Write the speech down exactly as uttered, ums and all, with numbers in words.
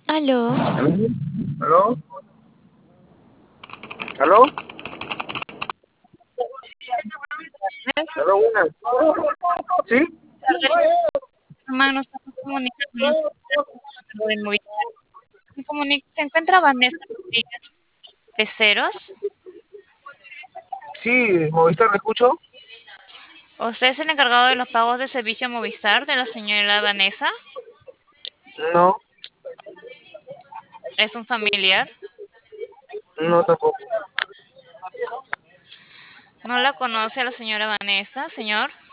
Aló, ¿Aló? ¿Aló? ¿Aló, una? ¿Sí? hermano, estamos comunicándonos por el Movistar. Se comuni- se encuentra Vanessa Rodríguez de Ceros. Sí, Movistar, ¿me escucho? ¿Usted es el encargado de los pagos de servicio Movistar de la señora Vanessa? No, ¿Es un familiar? no tampoco. ¿No la conoce a la señora Vanessa, señor?